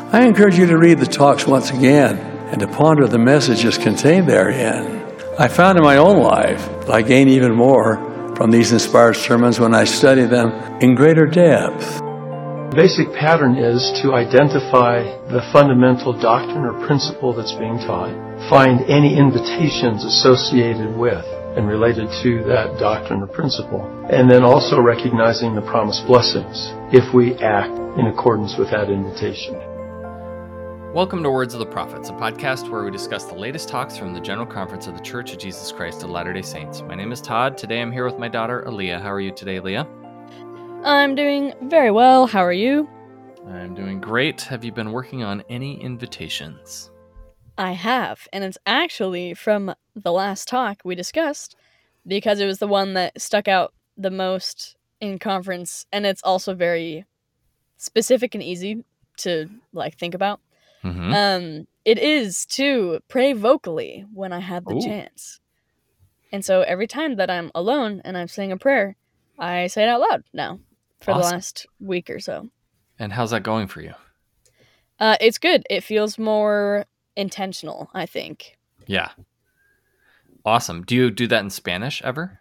I encourage you to read the talks once again and to ponder the messages contained therein. I found in my own life that I gain even more from these inspired sermons when I study them in greater depth. The basic pattern is to identify the fundamental doctrine or principle that's being taught, find any invitations associated with and related to that doctrine or principle, and then also recognizing the promised blessings if we act in accordance with that invitation. Welcome to Words of the Prophets, a podcast where we discuss the latest talks from the General Conference of the Church of Jesus Christ of Latter-day Saints. My name is Todd. Today I'm here with my daughter, Aaliyah. How are you today, Aaliyah? I'm doing very well. How are you? I'm doing great. Have you been working on any invitations? I have, and it's actually from the last talk we discussed, because it was the one that stuck out the most in conference, and it's also very specific and easy to think about. Mm-hmm. It is to pray vocally when I have the chance. And so every time that I'm alone and I'm saying a prayer, I say it out loud now for the last week or so. And how's that going for you? It's good. It feels more intentional, I think. Yeah. Awesome. Do you do that in Spanish ever?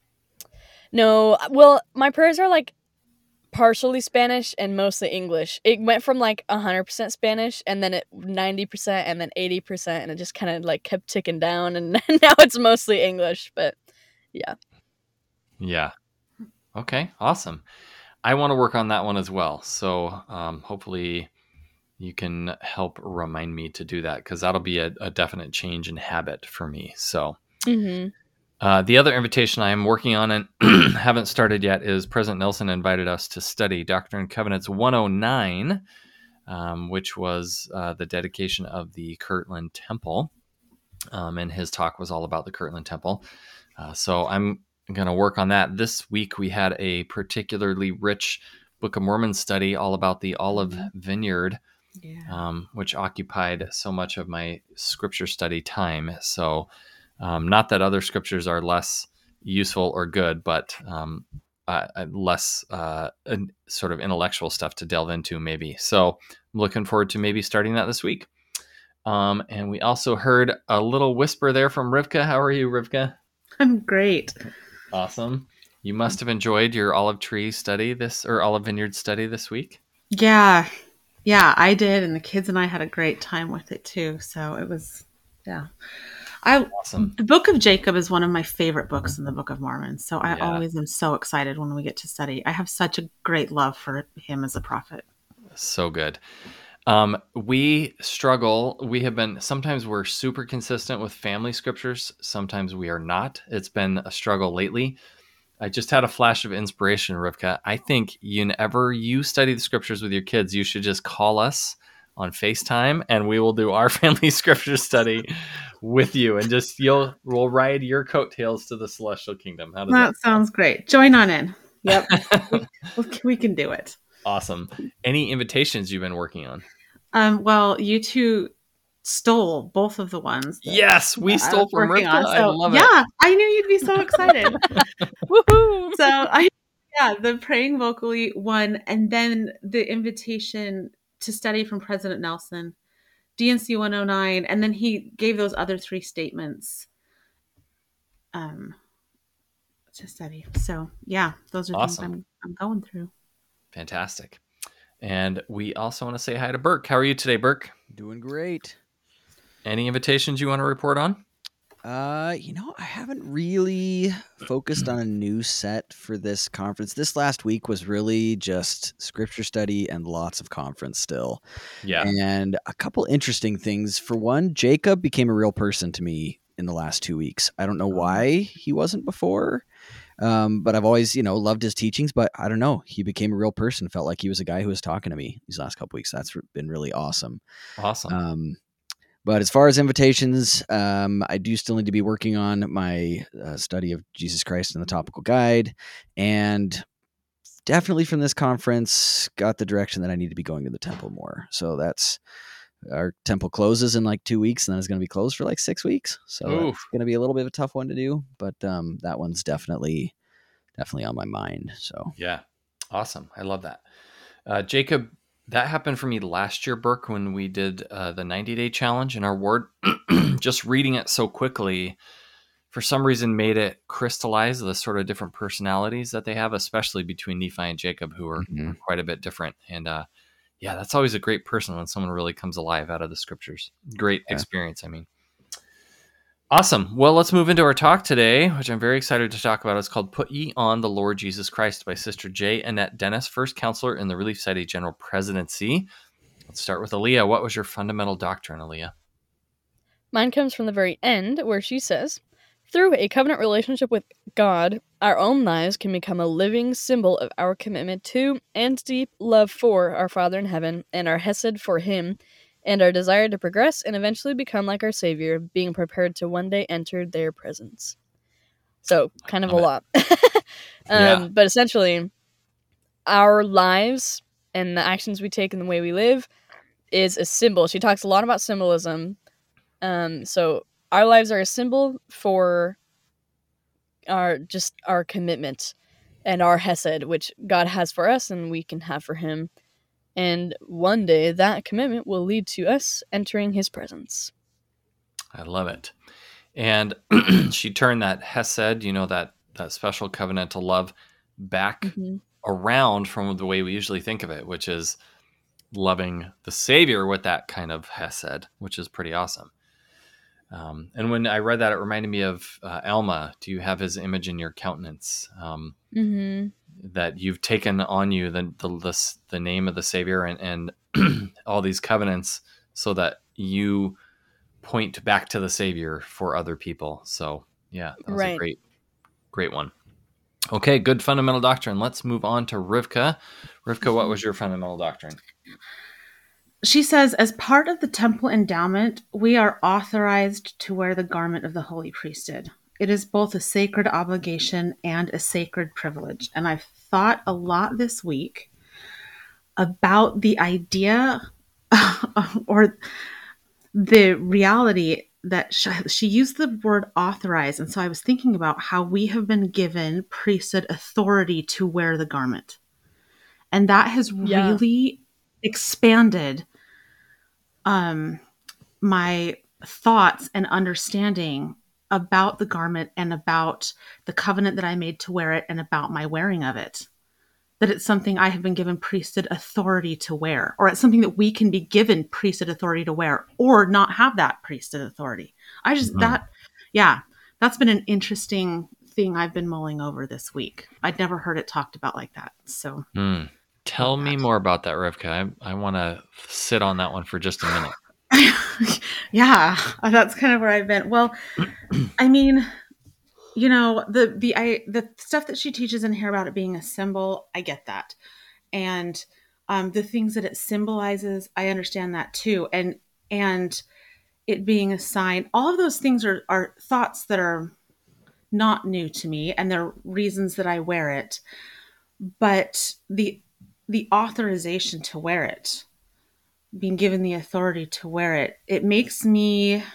No. Well, my prayers are partially Spanish and mostly English. It went from 100% Spanish and then 90% and then 80% and it just kind of kept ticking down and now it's mostly English, but yeah. Yeah. Okay. Awesome. I want to work on that one as well. So hopefully you can help remind me to do that because that'll be a definite change in habit for me. So the other invitation I am working on and haven't started yet is President Nelson invited us to study Doctrine and Covenants 109, which was the dedication of the Kirtland Temple. And his talk was all about the Kirtland Temple. So I'm going to work on that. This week we had a particularly rich Book of Mormon study all about the olive vineyard, which occupied so much of my scripture study time. So not that other scriptures are less useful or good, but less sort of intellectual stuff to delve into maybe. So I'm looking forward to maybe starting that this week. And we also heard a little whisper there from Rivka. How are you, Rivka? I'm great. Awesome. You must have enjoyed your olive vineyard study this week. Yeah, I did. And the kids and I had a great time with it too. So it was, awesome. The Book of Jacob is one of my favorite books in the Book of Mormon. So I always am so excited when we get to study. I have such a great love for him as a prophet. So good. We struggle. Sometimes we're super consistent with family scriptures. Sometimes we are not. It's been a struggle lately. I just had a flash of inspiration, Rivka. I think whenever you study the scriptures with your kids, you should just call us on FaceTime and we will do our family scripture study with you and we'll ride your coattails to the celestial kingdom. How does that sounds great. Join on in. Yep. we can do it. Awesome. Any invitations you've been working on? Well, you two stole both of the ones. Yes, we stole from Rivka. I love it. Yeah, I knew you'd be so excited. Woohoo! So the praying vocally one, and then the invitation to study from President Nelson, D&C 109, and then he gave those other three statements to study. So those are awesome. things I'm going through. Fantastic. And we also want to say hi to Burke. How are you today, Burke? Doing great. Any invitations you want to report on? I haven't really focused on a new set for this conference. This last week was really just scripture study and lots of conference still. Yeah. And a couple interesting things. For one, Jacob became a real person to me in the last 2 weeks. I don't know why he wasn't before. But I've always, loved his teachings, but I don't know. He became a real person. Felt like he was a guy who was talking to me these last couple weeks. That's been really awesome. Awesome. But as far as invitations, I do still need to be working on my study of Jesus Christ in the Topical Guide, and definitely from this conference got the direction that I need to be going to the temple more. So that's our temple closes in 2 weeks, and then it's going to be closed for 6 weeks. So it's going to be a little bit of a tough one to do, but that one's definitely on my mind. So yeah, awesome. I love that. Jacob That happened for me last year, Burke, when we did the 90-day challenge in our ward. Just reading it so quickly, for some reason, made it crystallize the sort of different personalities that they have, especially between Nephi and Jacob, who are quite a bit different. And yeah, that's always a great person when someone really comes alive out of the scriptures. Great experience, I mean. Awesome. Well, let's move into our talk today, which I'm very excited to talk about. It's called Put Ye on the Lord Jesus Christ by Sister J. Annette Dennis, first counselor in the Relief Society General Presidency. Let's start with Aaliyah. What was your fundamental doctrine, Aaliyah? Mine comes from the very end, where she says, through a covenant relationship with God, our own lives can become a living symbol of our commitment to and deep love for our Father in heaven and our hesed for him, and our desire to progress and eventually become like our Savior, being prepared to one day enter their presence. So, kind of a lot. But essentially, our lives and the actions we take and the way we live is a symbol. She talks a lot about symbolism. So our lives are a symbol for our commitment and our hesed, which God has for us and we can have for him. And one day that commitment will lead to us entering his presence. I love it. And she turned that hesed, that special covenantal love, back around from the way we usually think of it, which is loving the Savior with that kind of hesed, which is pretty awesome. And when I read that, it reminded me of Alma. Do you have his image in your countenance? That you've taken on you the name of the Savior and all these covenants so that you point back to the Savior for other people. So yeah, that was a great one. Okay, good fundamental doctrine. Let's move on to Rivka. Rivka, what was your fundamental doctrine? She says, as part of the temple endowment, we are authorized to wear the garment of the holy priesthood. It is both a sacred obligation and a sacred privilege. And I've thought a lot this week about the idea or the reality that she used the word authorize. And so I was thinking about how we have been given priesthood authority to wear the garment. And that has really expanded my thoughts and understanding about the garment and about the covenant that I made to wear it and about my wearing of it. That it's something I have been given priesthood authority to wear, or it's something that we can be given priesthood authority to wear or not have that priesthood authority. That's been an interesting thing I've been mulling over this week. I'd never heard it talked about like that. So tell me more about that, Rivka. I want to sit on that one for just a minute. Yeah, that's kind of where I've been. Well, I mean, the stuff that she teaches in here about it being a symbol, I get that. And the things that it symbolizes, I understand that too. And it being a sign, all of those things are thoughts that are not new to me, and they're reasons that I wear it. But the authorization to wear it, being given the authority to wear it, it makes me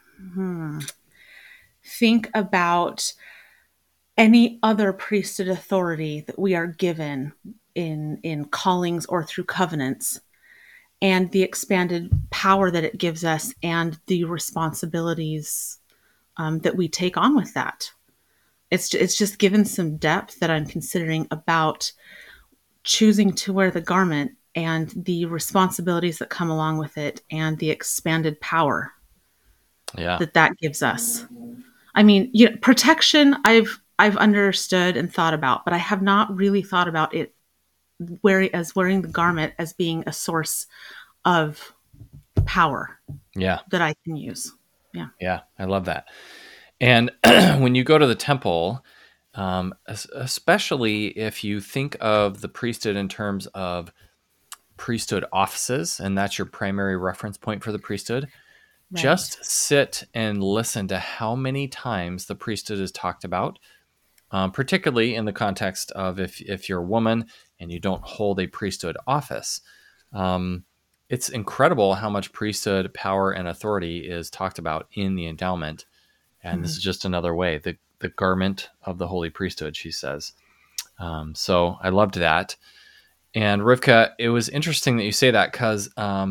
think about any other priesthood authority that we are given in callings or through covenants, and the expanded power that it gives us and the responsibilities that we take on with that. It's just given some depth that I'm considering about choosing to wear the garment and the responsibilities that come along with it and the expanded power that gives us. I mean, protection I've understood and thought about, but I have not really thought about it wearing the garment as being a source of power that I can use. Yeah, I love that. And when you go to the temple, especially if you think of the priesthood in terms of priesthood offices, and that's your primary reference point for the priesthood, just sit and listen to how many times the priesthood is talked about, particularly in the context of if you're a woman and you don't hold a priesthood office. It's incredible how much priesthood power and authority is talked about in the endowment. And this is just another way, the garment of the holy priesthood, she says. So I loved that. And Rivka, it was interesting that you say that because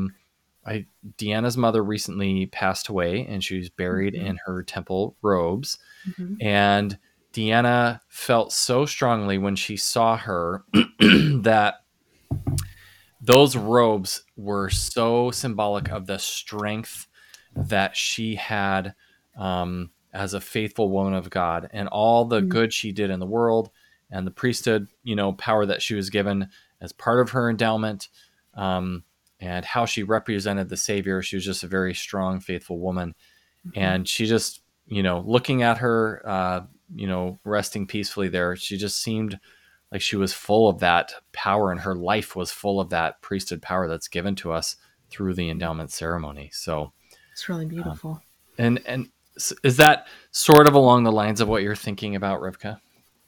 Deanna's mother recently passed away, and she was buried Mhm. in her temple robes. Mhm. And Deanna felt so strongly when she saw her that those robes were so symbolic of the strength that she had as a faithful woman of God, and all the Mhm. good she did in the world, and the priesthood, power that she was given as part of her endowment, um, and how she represented the Savior. She was just a very strong, faithful woman. Mhm. And she just, looking at her, resting peacefully there, she just seemed like she was full of that power, and her life was full of that priesthood power that's given to us through the endowment ceremony. So, It's really um, beautiful. and is that sort of along the lines of what you're thinking about, Rivka?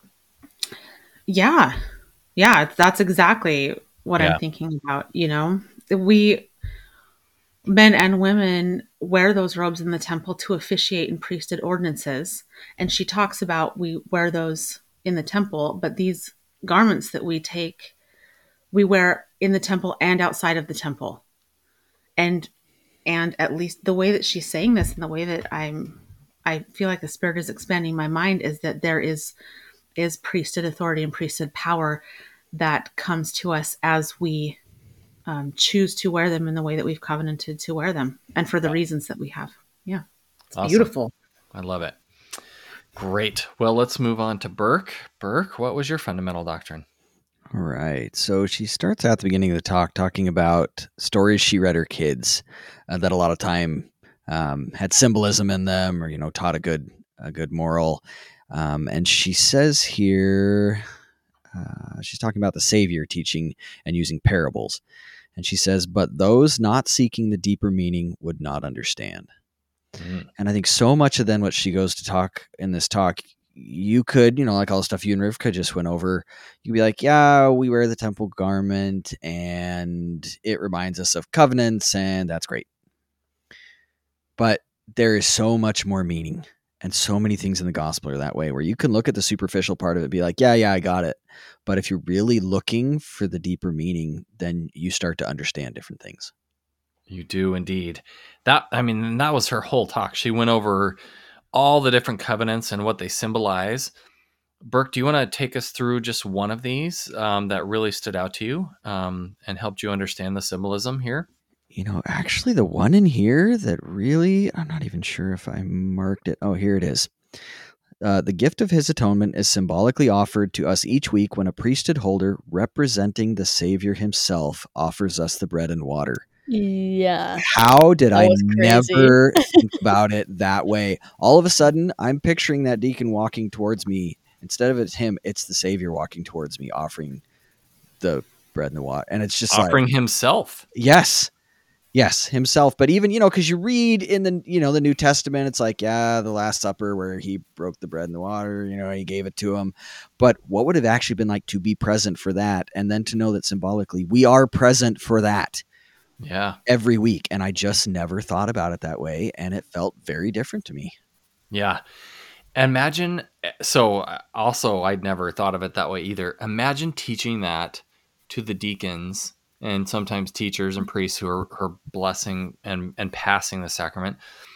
Yeah. Yeah, that's exactly what I'm Yeah. thinking about, We men and women wear those robes in the temple to officiate in priesthood ordinances, and she talks about we wear those in the temple, but these garments that we take, we wear in the temple and outside of the temple. And at least the way that she's saying this and the way that I feel like the Spirit is expanding my mind is that there is priesthood authority and priesthood power that comes to us as we choose to wear them in the way that we've covenanted to wear them and for the Yeah. reasons that we have. Yeah. It's Awesome. beautiful. I love it. Great. Well, let's move on to Burke. Burke, what was your fundamental doctrine? All right. So she starts at the beginning of the talk talking about stories she read her kids that a lot of time had symbolism in them, or taught a good moral. And she says here, she's talking about the Savior teaching and using parables. And she says, "But those not seeking the deeper meaning would not understand." And I think so much of then what she goes to talk in this talk, you could, like all the stuff you and Rivka just went over, you could be like, yeah, we wear the temple garment and it reminds us of covenants, and that's great. But there is so much more meaning, and so many things in the gospel are that way, where you can look at the superficial part of it and be like, yeah, I got it. But if you're really looking for the deeper meaning, then you start to understand different things. You do indeed. That was her whole talk. She went over all the different covenants and what they symbolize. Burke, do you want to take us through just one of these that really stood out to you and helped you understand the symbolism here? Actually, the one in here that really, I'm not even sure if I marked it. Oh, here it is. The gift of his atonement is symbolically offered to us each week when a priesthood holder representing the Savior himself offers us the bread and water. Yeah. How did That I was crazy. never think about it that way? All of a sudden, I'm picturing that deacon walking towards me. Instead of it's him, it's the Savior walking towards me, offering the bread and the water. And it's just Offering like, himself. Yes, himself. But even, because you read in the, the New Testament, it's like, yeah, the Last Supper where he broke the bread and the water, he gave it to him. But what would it have actually been like to be present for that? And then to know that symbolically we are present for that. Yeah. Every week. And I just never thought about it that way. And it felt very different to me. Yeah. Imagine, so also I'd never thought of it that way either. Imagine teaching that to the deacons and sometimes teachers and priests who are blessing and passing the sacrament.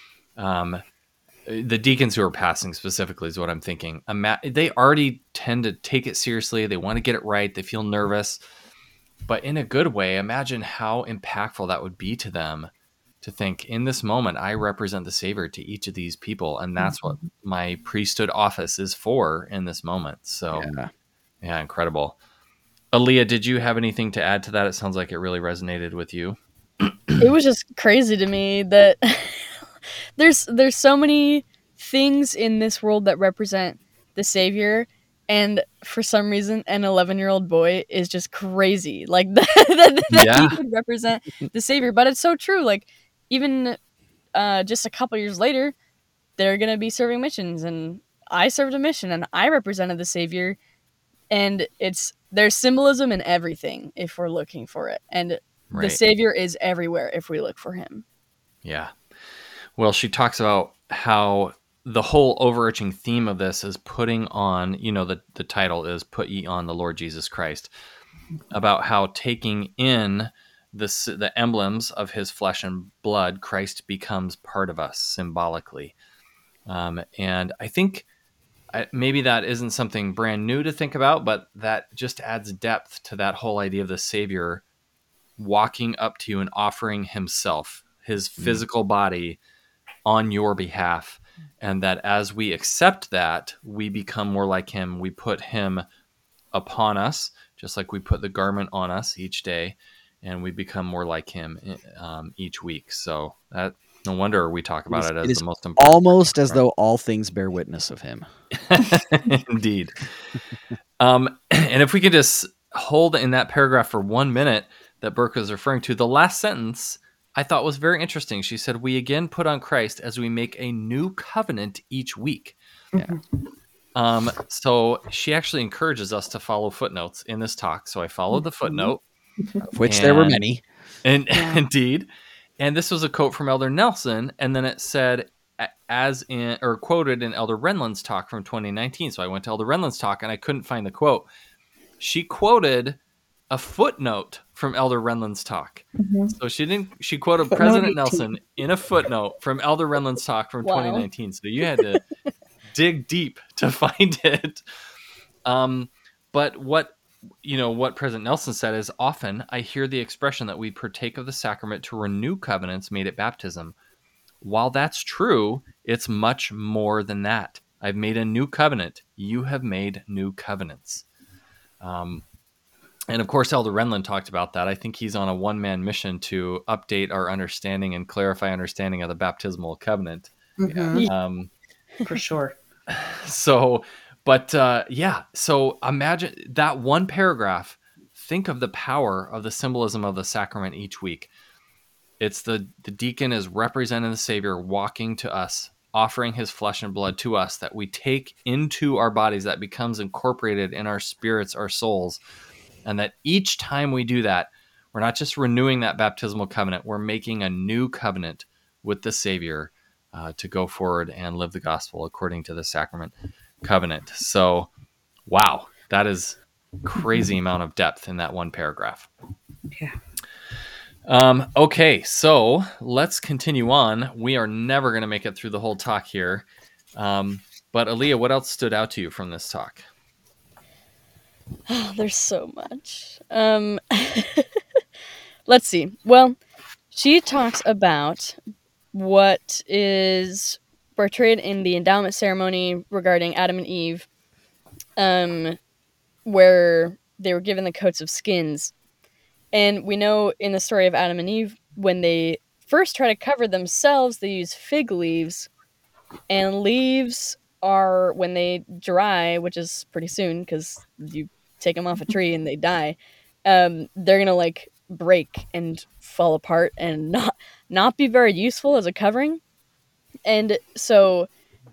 The deacons who are passing specifically is what I'm thinking. They already tend to take it seriously. They want to get it right. They feel nervous, but in a good way. Imagine how impactful that would be to them to think, in this moment, I represent the Savior to each of these people. And that's what my priesthood office is for in this moment. So yeah, incredible. Aaliyah, did you have anything to add to that? It sounds like it really resonated with you. It was just crazy to me that there's so many things in this world that represent the Savior, and for some reason an 11-year-old boy is just crazy like that he could represent the Savior. But it's so true. Like, even just a couple years later, they're gonna be serving missions, and I served a mission and I represented the Savior. And there's symbolism in everything if we're looking for it, and the Savior is everywhere if we look for him. Yeah. Well, she talks about how the whole overarching theme of this is putting on, the title is "Put Ye on the Lord Jesus Christ." about how taking in the emblems of his flesh and blood, Christ becomes part of us symbolically. And I think maybe that isn't something brand new to think about, but that just adds depth to that whole idea of the Savior walking up to you and offering himself, his physical body, on your behalf. And that as we accept that, we become more like him. We put him upon us, just like we put the garment on us each day, and we become more like him each week. So that, no wonder we talk about it as the most important. Almost as though all things bear witness of him. Indeed. And if we could just hold in that paragraph for 1 minute that Burke was referring to, the last sentence I thought was very interesting. She said, "We again put on Christ as we make a new covenant each week." Yeah. So she actually encourages us to follow footnotes in this talk. So I followed the footnote, Of which there were many. and indeed. And this was a quote from Elder Nelson, and then it said, quoted in Elder Renlund's talk from 2019. So I went to Elder Renlund's talk and I couldn't find the quote. She quoted a footnote from Elder Renlund's talk. So she quoted President Nelson in a footnote from Elder Renlund's talk from 2019. So you had to dig deep to find it. But what President Nelson said is, often I hear the expression that we partake of the sacrament to renew covenants made at baptism. While that's true, it's much more than that. I've made a new covenant. You have made new covenants. And of course, Elder Renlund talked about that. I think he's on a one-man mission to update our understanding and clarify understanding of the baptismal covenant. For sure. So imagine that one paragraph. Think of the power of the symbolism of the sacrament each week. It's the deacon is representing the Savior walking to us, offering his flesh and blood to us that we take into our bodies, that becomes incorporated in our spirits, our souls. And that each time we do that, we're not just renewing that baptismal covenant, we're making a new covenant with the Savior to go forward and live the gospel according to the sacrament covenant. So, wow, that is crazy amount of depth in that one paragraph. Yeah. Okay, so let's continue on. We are never going to make it through the whole talk here. But Aaliyah, what else stood out to you from this talk? Oh, there's so much. Let's see. Well, she talks about what is portrayed in the endowment ceremony regarding Adam and Eve, where they were given the coats of skins. And we know in the story of Adam and Eve, when they first try to cover themselves, they use fig leaves. And leaves are, when they dry, which is pretty soon because you take them off a tree and they die, they're going to break and fall apart and not be very useful as a covering. And so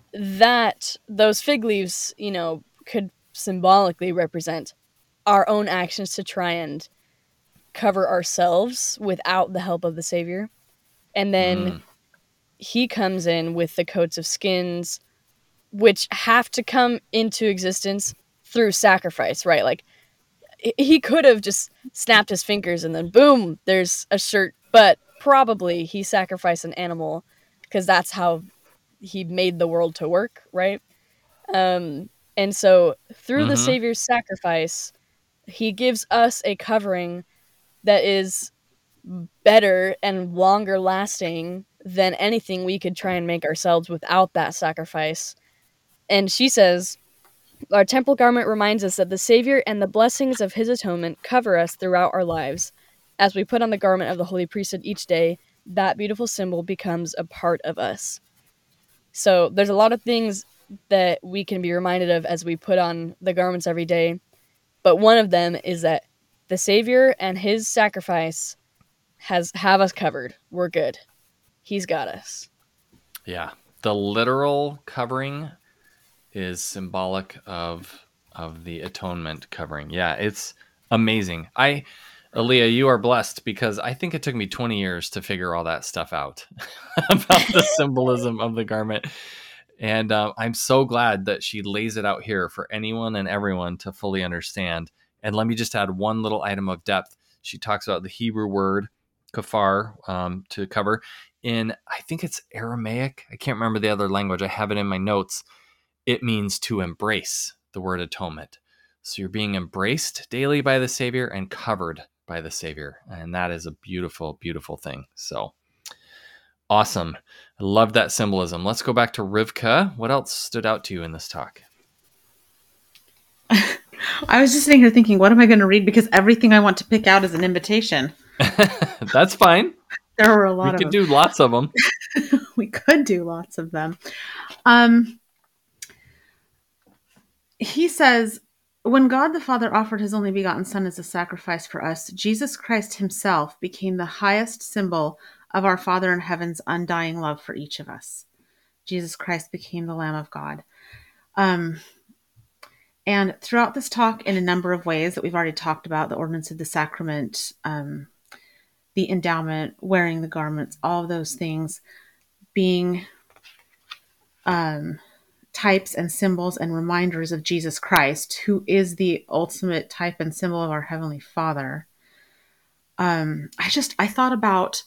those fig leaves, could symbolically represent our own actions to try and cover ourselves without the help of the Savior. And then he comes in with the coats of skins, which have to come into existence through sacrifice, right? He could have just snapped his fingers and then boom, there's a shirt, but probably he sacrificed an animal because that's how he made the world to work, right? And so through the Savior's sacrifice, he gives us a covering that is better and longer lasting than anything we could try and make ourselves without that sacrifice. And she says, our temple garment reminds us that the Savior and the blessings of his atonement cover us throughout our lives. As we put on the garment of the holy priesthood each day, that beautiful symbol becomes a part of us. So there's a lot of things that we can be reminded of as we put on the garments every day. But one of them is that the Savior and his sacrifice have us covered. We're good. He's got us. Yeah. The literal covering is symbolic of the atonement covering. Yeah, it's amazing. Aaliyah, you are blessed because I think it took me 20 years to figure all that stuff out about the symbolism of the garment. And I'm so glad that she lays it out here for anyone and everyone to fully understand. And let me just add one little item of depth. She talks about the Hebrew word kafar, to cover. In, I think it's Aramaic. I can't remember the other language. I have it in my notes. It means to embrace, the word atonement. So you're being embraced daily by the Savior and covered by the Savior. And that is a beautiful, beautiful thing. So awesome. I love that symbolism. Let's go back to Rivka. What else stood out to you in this talk? I was just sitting here thinking, what am I going to read? Because everything I want to pick out is an invitation. That's fine. There were a lot of them. We could do lots of them. We could do lots of them. He says, when God the Father offered his only begotten Son as a sacrifice for us, Jesus Christ himself became the highest symbol of our Father in heaven's undying love for each of us. Jesus Christ became the Lamb of God. And throughout this talk, in a number of ways that we've already talked about, the ordinance of the sacrament, the endowment, wearing the garments, all of those things being types and symbols and reminders of Jesus Christ, who is the ultimate type and symbol of our Heavenly Father. I thought about,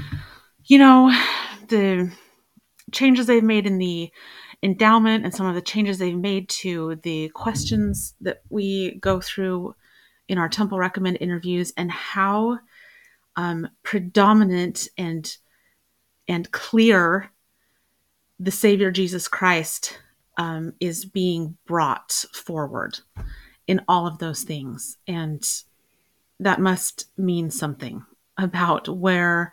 the changes they've made in the endowment and some of the changes they've made to the questions that we go through in our Temple Recommend interviews, and how predominant and clear the Savior Jesus Christ is being brought forward in all of those things. And that must mean something about where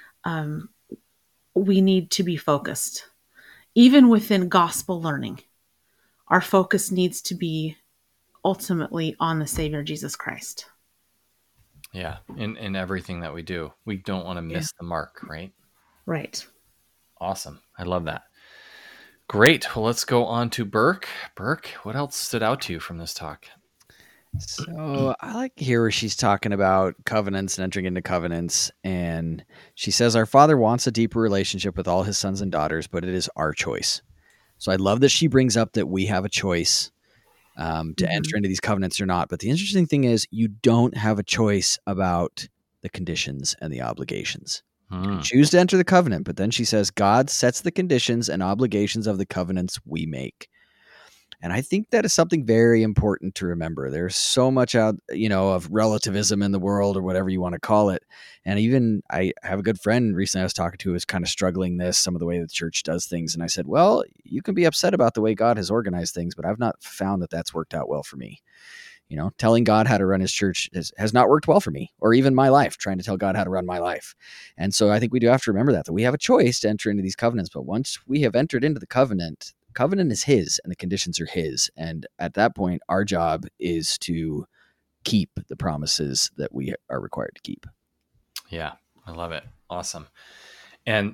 we need to be focused. Even within gospel learning, our focus needs to be ultimately on the Savior Jesus Christ. Yeah, in everything that we do. We don't want to miss the mark, right? Right. Awesome. I love that. Great. Well, let's go on to Burke. Burke, what else stood out to you from this talk? So I like to hear where she's talking about covenants and entering into covenants. And she says, our Father wants a deeper relationship with all his sons and daughters, but it is our choice. So I love that she brings up that we have a choice to enter into these covenants or not. But the interesting thing is, you don't have a choice about the conditions and the obligations. You can choose to enter the covenant, but then she says, God sets the conditions and obligations of the covenants we make. And I think that is something very important to remember. There's so much out, of relativism in the world, or whatever you want to call it. And even I have a good friend recently I was talking to who was kind of struggling some of the way the church does things. And I said, well, you can be upset about the way God has organized things, but I've not found that that's worked out well for me. Telling God how to run his church has not worked well for me, or even my life, trying to tell God how to run my life. And so I think we do have to remember that we have a choice to enter into these covenants. But once we have entered into the covenant is his and the conditions are his. And at that point, our job is to keep the promises that we are required to keep. Yeah, I love it. Awesome. And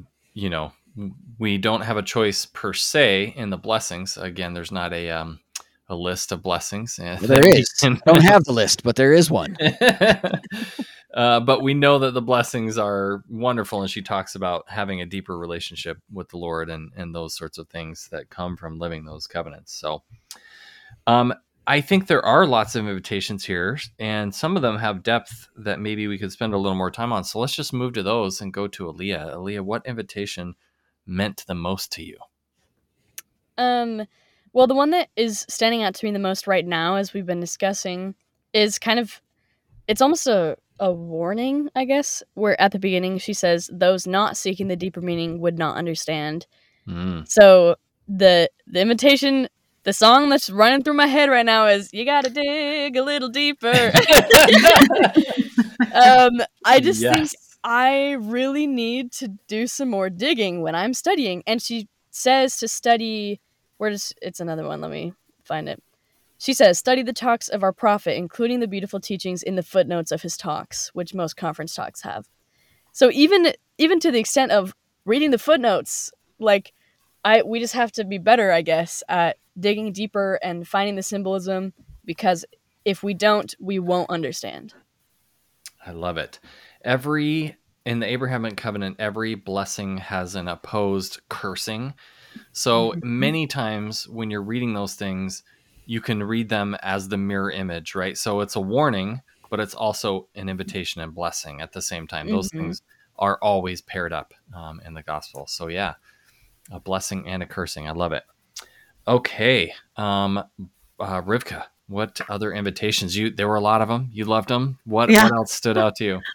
we don't have a choice per se in the blessings. Again, there's not a list of blessings. Well, there is. Don't have the list, but there is one. But we know that the blessings are wonderful, and she talks about having a deeper relationship with the Lord and those sorts of things that come from living those covenants. So I think there are lots of invitations here, and some of them have depth that maybe we could spend a little more time on. So let's just move to those and go to Aaliyah. Aaliyah, what invitation meant the most to you? Well, the one that is standing out to me the most right now, as we've been discussing, is it's almost a warning, I guess, where at the beginning she says, those not seeking the deeper meaning would not understand. So the invitation, the song that's running through my head right now is, you gotta dig a little deeper. I just think I really need to do some more digging when I'm studying. And she says to study, it's another one, let me find it. She says, study the talks of our prophet, including the beautiful teachings in the footnotes of his talks, which most conference talks have. So even to the extent of reading the footnotes, we just have to be better, I guess, at digging deeper and finding the symbolism, because if we don't, we won't understand. I love it. In the Abrahamic covenant, every blessing has an opposed cursing. So many times when you're reading those things, you can read them as the mirror image, right? So it's a warning, but it's also an invitation and blessing at the same time. Those things are always paired up in the gospel. So yeah, a blessing and a cursing. I love it. Okay. Rivka, what other invitations? There were a lot of them. You loved them. What else stood out to you?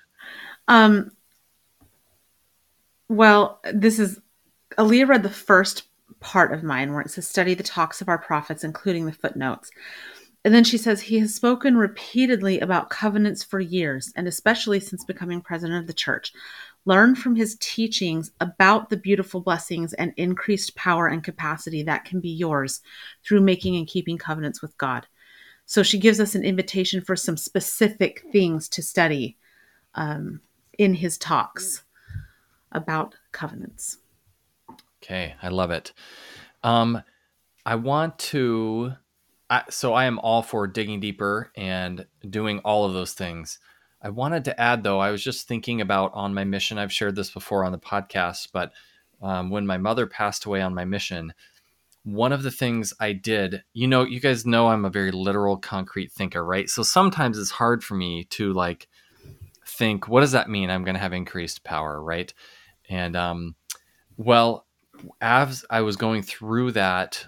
Well, Aaliyah read the first part of mine where it says, study the talks of our prophets, including the footnotes. And then she says, he has spoken repeatedly about covenants for years, and especially since becoming president of the church. Learn from his teachings about the beautiful blessings and increased power and capacity that can be yours through making and keeping covenants with God. So she gives us an invitation for some specific things to study in his talks about covenants. Okay, I love it. I want to... So I am all for digging deeper and doing all of those things. I wanted to add, though, I was just thinking about on my mission. I've shared this before on the podcast, but when my mother passed away on my mission, one of the things I did, you guys know I'm a very literal, concrete thinker, right? So sometimes it's hard for me to think, what does that mean? I'm going to have increased power, right? And well, as I was going through that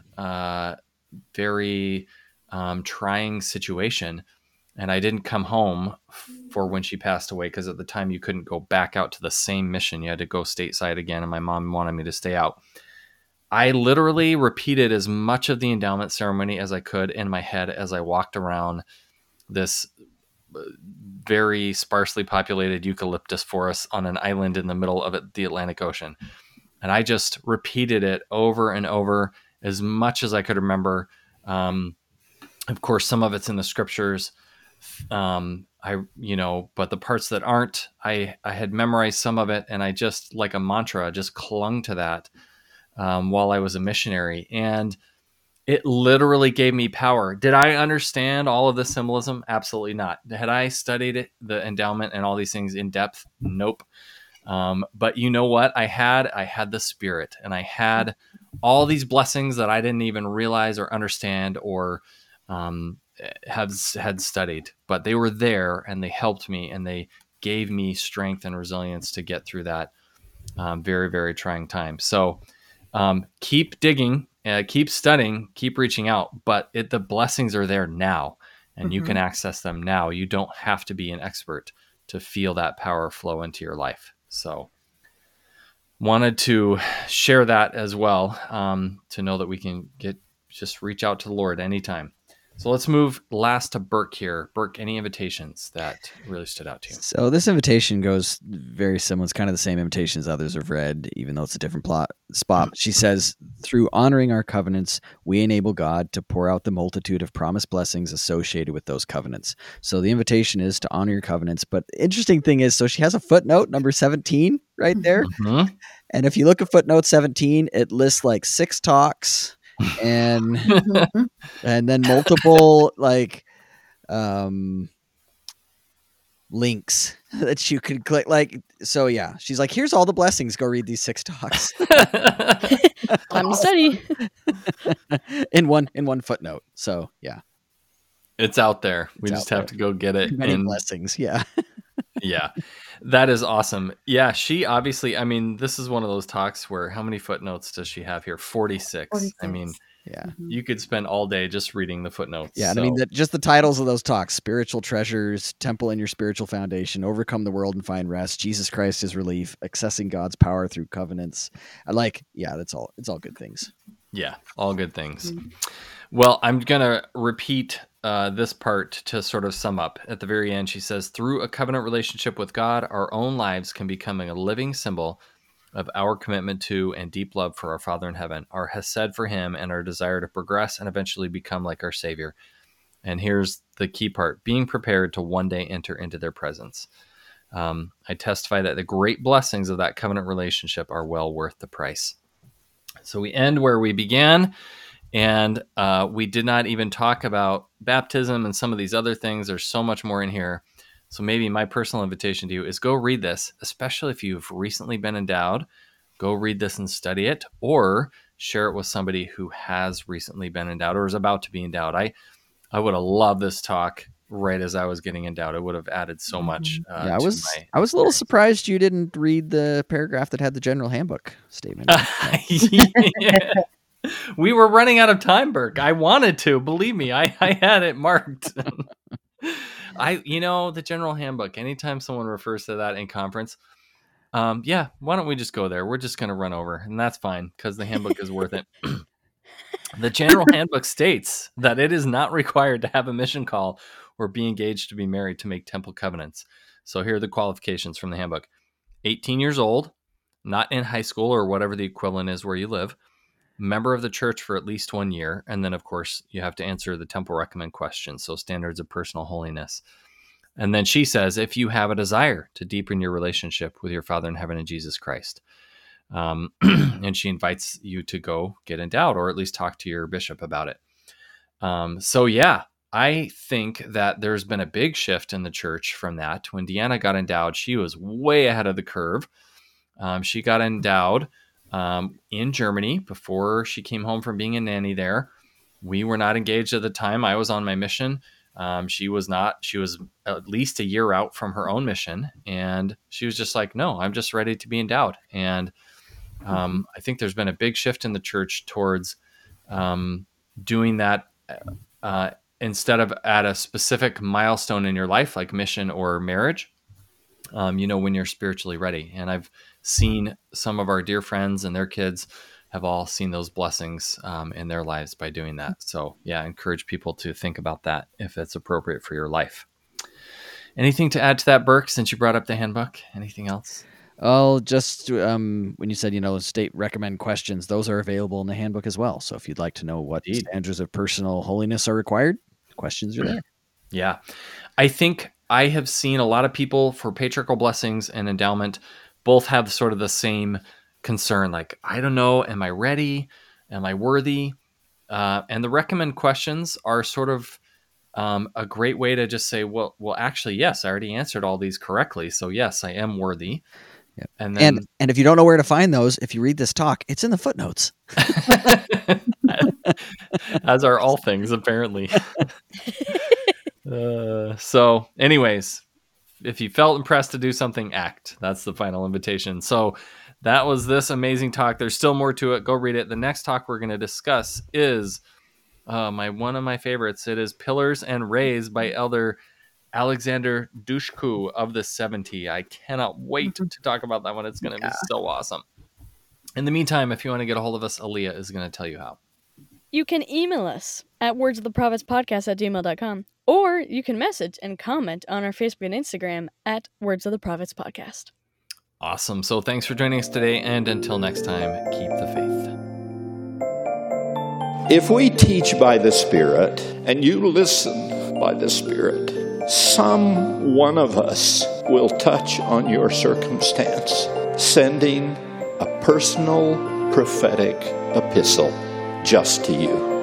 very trying situation, and I didn't come home for when she passed away, because at the time you couldn't go back out to the same mission. You had to go stateside again, and my mom wanted me to stay out. I literally repeated as much of the endowment ceremony as I could in my head as I walked around this very sparsely populated eucalyptus forest on an island in the middle of the Atlantic Ocean. And I just repeated it over and over as much as I could remember. Of course, some of it's in the scriptures. But the parts that aren't, I had memorized some of it, and I just, like a mantra, just clung to that while I was a missionary. And it literally gave me power. Did I understand all of the symbolism? Absolutely not. Had I studied the endowment and all these things in depth? Nope. But you know what? I had the Spirit, and I had all these blessings that I didn't even realize or understand or had studied, but they were there, and they helped me, and they gave me strength and resilience to get through that very, very trying time. So keep digging, keep studying, keep reaching out, but the blessings are there now, and you can access them now. You don't have to be an expert to feel that power flow into your life. So wanted to share that as well, to know that we can just reach out to the Lord anytime. So let's move last to Burke here. Burke, any invitations that really stood out to you? So this invitation goes very similar. It's kind of the same invitation as others have read, even though it's a different spot. She says, through honoring our covenants, we enable God to pour out the multitude of promised blessings associated with those covenants. So the invitation is to honor your covenants. But the interesting thing is, so she has a footnote, number 17, right there. Mm-hmm. And if you look at footnote 17, it lists 6 talks and then multiple links that you could click. So yeah, she's like, here's all the blessings, go read these 6 talks. Time to study. in one footnote. So yeah, it's out there. We just have to go get it. Many blessings. Yeah. Yeah, that is awesome. Yeah, she obviously, this is one of those talks where, how many footnotes does she have here? 46. 46. Yeah, you could spend all day just reading the footnotes. Yeah, and just the titles of those talks: Spiritual Treasures, Temple in Your Spiritual Foundation, Overcome the World and Find Rest, Jesus Christ is Relief, Accessing God's Power Through Covenants. It's all good things. Yeah, all good things. Mm-hmm. Well, I'm going to repeat this part to sort of sum up. At the very end, she says, through a covenant relationship with God, our own lives can become a living symbol of our commitment to and deep love for our Father in heaven, our hesed for him, and our desire to progress and eventually become like our Savior. And here's the key part: being prepared to one day enter into their presence. I testify that the great blessings of that covenant relationship are well worth the price. So we end where we began, and we did not even talk about baptism and some of these other things. There's so much more in here. So maybe my personal invitation to you is go read this, especially if you've recently been endowed. Go read this and study it, or share it with somebody who has recently been endowed or is about to be endowed. I would have loved this talk right as I was getting endowed. It would have added so much. I was a little surprised you didn't read the paragraph that had the general handbook statement. Yeah. We were running out of time, Burke. I wanted to, believe me, I had it marked. The general handbook, anytime someone refers to that in conference, why don't we just go there? We're just going to run over, and that's fine because the handbook is worth it. The general handbook states that it is not required to have a mission call or be engaged to be married to make temple covenants. So here are the qualifications from the handbook. 18 years old, not in high school or whatever the equivalent is where you live, member of the church for at least 1 year. And then, of course, you have to answer the temple recommend questions. So standards of personal holiness. And then she says, if you have a desire to deepen your relationship with your Father in heaven and Jesus Christ. And she invites you to go get endowed or at least talk to your bishop about it. I think that there's been a big shift in the church from that. When Deanna got endowed, she was way ahead of the curve. She got endowed in Germany before she came home from being a nanny there. We were not engaged at the time. I was on my mission. She was not. She was at least a year out from her own mission. And she was just like, no, I'm just ready to be endowed. And I think there's been a big shift in the church towards doing that instead of at a specific milestone in your life, like mission or marriage, when you're spiritually ready. And I've seen some of our dear friends and their kids have all seen those blessings in their lives by doing that. So I encourage people to think about that if it's appropriate for your life. Anything to add to that, Burke, since you brought up the handbook? Anything else? Well, just when you said, state recommend questions, those are available in the handbook as well. So if you'd like to know what standards of personal holiness are required, questions are there. Yeah. I think I have seen a lot of people for patriarchal blessings and endowment both have sort of the same concern. Like, I don't know, am I ready? Am I worthy? And the recommend questions are sort of a great way to just say, well, actually, yes, I already answered all these correctly. So yes, I am worthy. Yep. And if you don't know where to find those, if you read this talk, it's in the footnotes. As are all things, apparently. So anyways, if you felt impressed to do something, act. That's the final invitation. So that was this amazing talk. There's still more to it. Go read it. The next talk we're going to discuss is one of my favorites. It is Pillars and Rays by Elder Alexander Dushku of the 70. I cannot wait to talk about that one. It's going to be so awesome. In the meantime, if you want to get a hold of us, Aaliyah is going to tell you how. You can email us at wordsoftheprophets@gmail.com, or you can message and comment on our Facebook and Instagram at Words of the Prophets Podcast. Awesome. So thanks for joining us today, and until next time, keep the faith. If we teach by the Spirit and you listen by the Spirit, some one of us will touch on your circumstance, sending a personal prophetic epistle just to you.